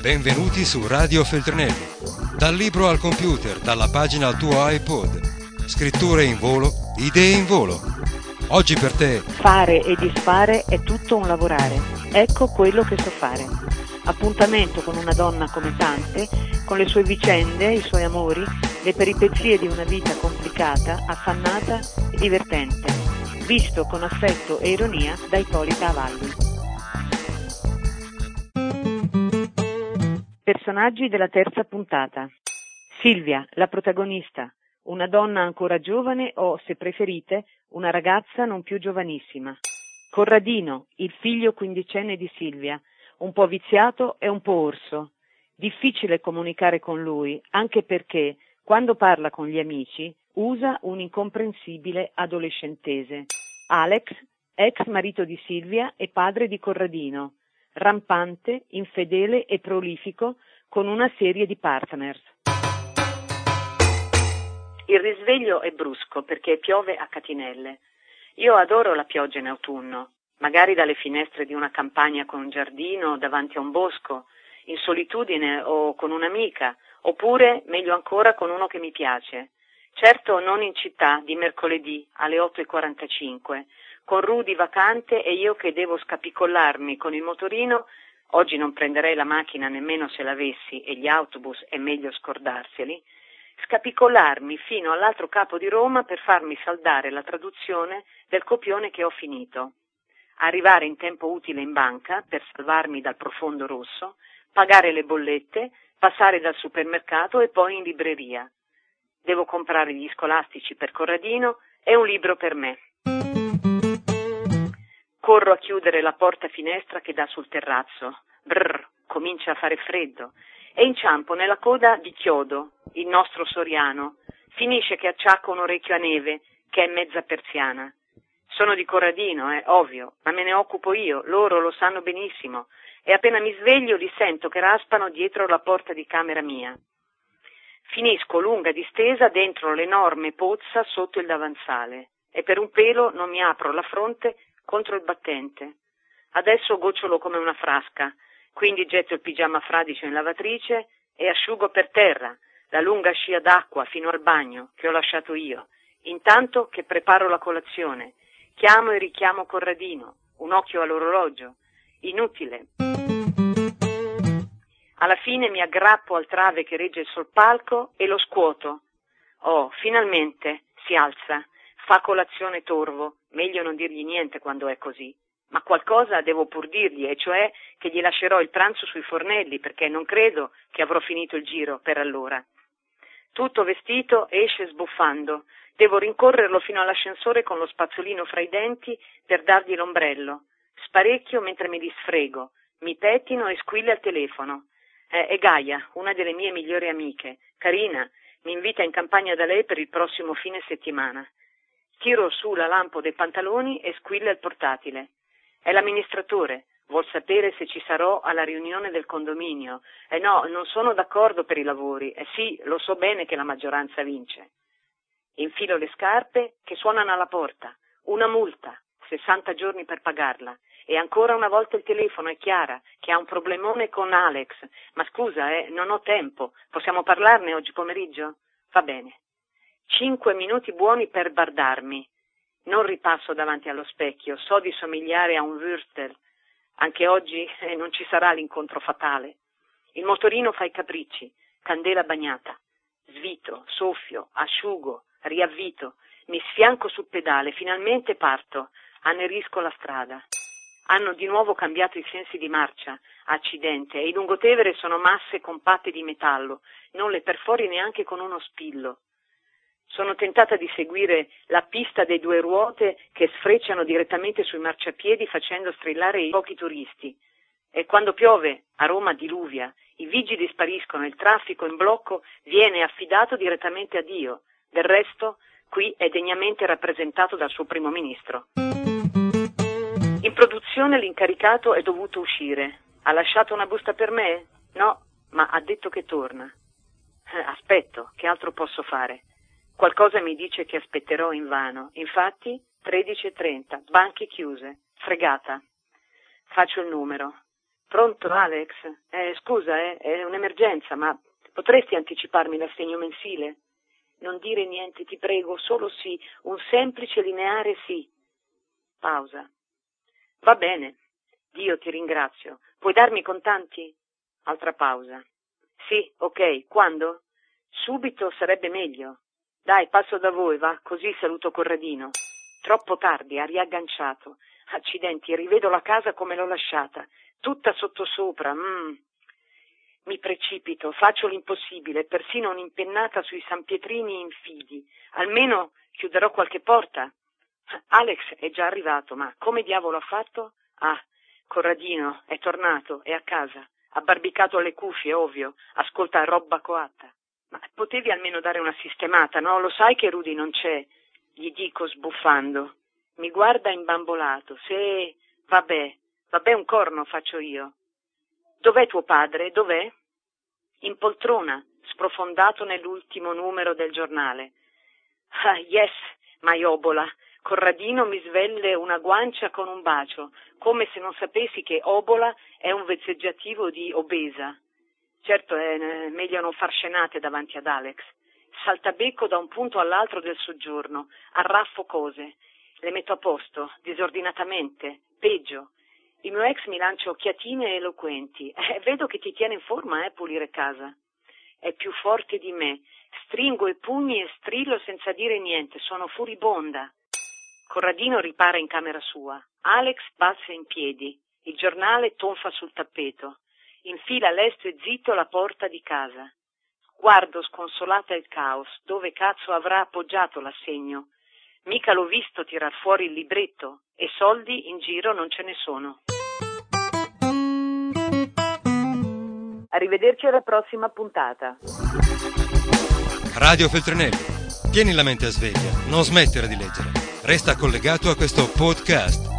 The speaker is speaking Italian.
Benvenuti su Radio Feltrinelli. Dal libro al computer, dalla pagina al tuo iPod. Scritture in volo, idee in volo. Oggi per te. Fare e disfare è tutto un lavorare. Ecco quello che so fare. Appuntamento con una donna come tante, con le sue vicende, i suoi amori, le peripezie di una vita complicata, affannata e divertente. Visto con affetto e ironia da Ippolita Avalli. Personaggi della terza puntata. Silvia, la protagonista, una donna ancora giovane o, se preferite, una ragazza non più giovanissima. Corradino, il figlio quindicenne di Silvia, un po' viziato e un po' orso. Difficile comunicare con lui, anche perché, quando parla con gli amici, usa un incomprensibile adolescentese. Alex, ex marito di Silvia e padre di Corradino, rampante, infedele e prolifico, con una serie di partners. Il risveglio è brusco perché piove a catinelle. Io adoro la pioggia in autunno, magari dalle finestre di una campagna con un giardino, davanti a un bosco, in solitudine o con un'amica, oppure, meglio ancora, con uno che mi piace. Certo non in città di mercoledì alle 8:45, con Rudy vacante e io che devo scapicollarmi con il motorino. Oggi non prenderei la macchina nemmeno se l'avessi e gli autobus è meglio scordarseli. Scapicollarmi fino all'altro capo di Roma per farmi saldare la traduzione del copione che ho finito. Arrivare in tempo utile in banca per salvarmi dal profondo rosso, pagare le bollette, passare dal supermercato e poi in libreria. Devo comprare gli scolastici per Corradino e un libro per me. Corro a chiudere la porta finestra che dà sul terrazzo. Brrr, comincia a fare freddo. E inciampo nella coda di Chiodo, il nostro soriano. Finisce che acciacco un orecchio a Neve, che è mezza persiana. Sono di Corradino, ovvio, ma me ne occupo io, loro lo sanno benissimo. E appena mi sveglio li sento che raspano dietro la porta di camera mia. Finisco lunga distesa dentro l'enorme pozza sotto il davanzale e per un pelo non mi apro la fronte contro il battente. Adesso gocciolo come una frasca, quindi getto il pigiama fradicio in lavatrice e asciugo per terra la lunga scia d'acqua fino al bagno che ho lasciato io, intanto che preparo la colazione. Chiamo e richiamo Corradino, un occhio all'orologio. Inutile. Alla fine mi aggrappo al trave che regge il soppalco e lo scuoto. Oh, finalmente si alza, fa colazione torvo, meglio non dirgli niente quando è così. Ma qualcosa devo pur dirgli, e cioè che gli lascerò il pranzo sui fornelli, perché non credo che avrò finito il giro per allora. Tutto vestito esce sbuffando. Devo rincorrerlo fino all'ascensore con lo spazzolino fra i denti per dargli l'ombrello. Sparecchio mentre mi disfrego, mi pettino e squilla il telefono. È Gaia, una delle mie migliori amiche. Carina, mi invita in campagna da lei per il prossimo fine settimana. Tiro su la lampo dei pantaloni e squilla il portatile. È l'amministratore, vuol sapere se ci sarò alla riunione del condominio. No, non sono d'accordo per i lavori. Sì, lo so bene che la maggioranza vince. Infilo le scarpe che suonano alla porta. Una multa, 60 giorni per pagarla. E ancora una volta il telefono, è Chiara, che ha un problemone con Alex. Ma scusa, non ho tempo. Possiamo parlarne oggi pomeriggio? Va bene. 5 minuti buoni per bardarmi. Non ripasso davanti allo specchio, so di somigliare a un Würstel. Anche oggi non ci sarà l'incontro fatale. Il motorino fa i capricci, candela bagnata. Svito, soffio, asciugo, riavvito. Mi sfianco sul pedale, finalmente parto. Annerisco la strada. Hanno di nuovo cambiato i sensi di marcia, accidente, e i lungotevere sono masse compatte di metallo, non le perfori neanche con uno spillo. Sono tentata di seguire la pista dei due ruote che sfrecciano direttamente sui marciapiedi facendo strillare i pochi turisti. E quando piove, a Roma diluvia, i vigili spariscono, il traffico in blocco viene affidato direttamente a Dio. Del resto, qui è degnamente rappresentato dal suo primo ministro. In produzione l'incaricato è dovuto uscire. Ha lasciato una busta per me? No, ma ha detto che torna. Aspetto, che altro posso fare? Qualcosa mi dice che aspetterò invano. Infatti, 13:30, banche chiuse, fregata. Faccio il numero. Pronto, Alex? Scusa, è un'emergenza, ma potresti anticiparmi l'assegno mensile? Non dire niente, ti prego, solo sì, un semplice lineare sì. Pausa. Va bene, Dio ti ringrazio. Puoi darmi i contanti? Altra pausa. Sì, ok, quando? Subito sarebbe meglio. Dai, passo da voi, va, così saluto Corradino. Troppo tardi, ha riagganciato. Accidenti, rivedo la casa come l'ho lasciata, tutta sottosopra. Mi precipito, faccio l'impossibile, persino un'impennata sui sanpietrini infidi. Almeno chiuderò qualche porta. Alex è già arrivato, ma come diavolo ha fatto? Ah, Corradino, è tornato, è a casa. Ha barbicato le cuffie, ovvio, ascolta roba coatta. Ma potevi almeno dare una sistemata, no? Lo sai che Rudy non c'è? Gli dico sbuffando. Mi guarda imbambolato. Se... Vabbè, un corno faccio io. Dov'è tuo padre? Dov'è? In poltrona, sprofondato nell'ultimo numero del giornale. Ah, yes, maiobola. Corradino mi svelle una guancia con un bacio, come se non sapessi che obola è un vezzeggiativo di obesa. Certo, è meglio non far scenate davanti ad Alex. Saltabecco da un punto all'altro del soggiorno, arraffo cose, le metto a posto, disordinatamente, peggio. Il mio ex mi lancia occhiatine eloquenti. Vedo che ti tiene in forma, pulire casa. È più forte di me. Stringo i pugni e strillo senza dire niente. Sono furibonda. Corradino ripara in camera sua. Alex balza in piedi. Il giornale tonfa sul tappeto. Infila lesto e zitto la porta di casa. Guardo sconsolata il caos. Dove cazzo avrà appoggiato l'assegno? Mica l'ho visto tirar fuori il libretto. E soldi in giro non ce ne sono. Arrivederci alla prossima puntata. Radio Feltrinelli. Tieni la mente a sveglia, non smettere di leggere. Resta collegato a questo podcast.